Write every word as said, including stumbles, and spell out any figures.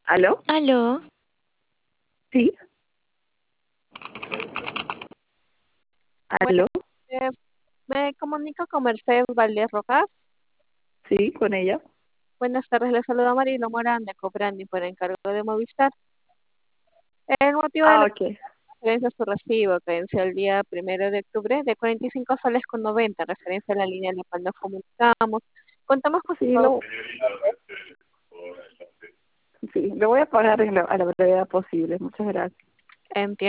¿Aló? Aló, Sí, Bueno, aló, eh, me comunico con Mercedes Valdés Rojas. sí, con ella. Buenas tardes, le saluda Marilo Morán de Cobrandi por encargo de Movistar. El motivo de Ah, la ok. referencia es su recibo que venció el día primero de octubre de cuarenta y cinco soles con noventa, referencia a la línea en la cual nos comunicamos. Contamos con su Sí, pago. lo, sí, lo voy a pagar en la- a la brevedad posible. Muchas gracias. Entiendo.